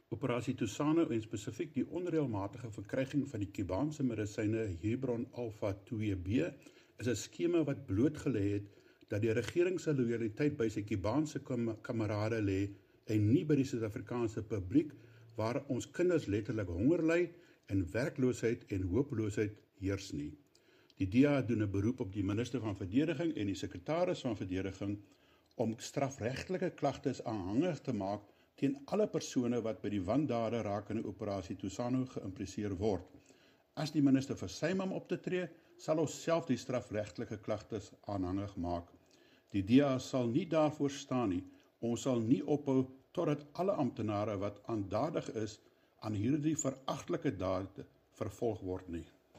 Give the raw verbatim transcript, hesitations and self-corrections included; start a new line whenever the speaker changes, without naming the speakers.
Operasie Tusano en spesifiek die onreëlmatige verkryging van die Kubaanse medisyne Hebron Alpha twee B is 'n skema wat blootgelê het dat die regering se lojaliteit by sy Kubaanse kam kamerade lê en nie by die Suid-Afrikaanse publiek waar ons kinders letterlik honger ly en werkloosheid en hopeloosheid heers nie. Die D A doen 'n beroep op die minister van verdediging en die sekretaris van verdediging om strafregtelike klagtes aanhangig te maak teen alle persone wat by die wandade rakende operasie Tusano geïmpliseer word. As die minister versuim om op te tree, sal ons self die strafregtelike klagtes aanhangig maak. Die D A sal nie daarvoor staan nie. Ons sal nie ophou totdat alle amptenare wat aandadig is aan hierdie veragtelike dade vervolg word nie.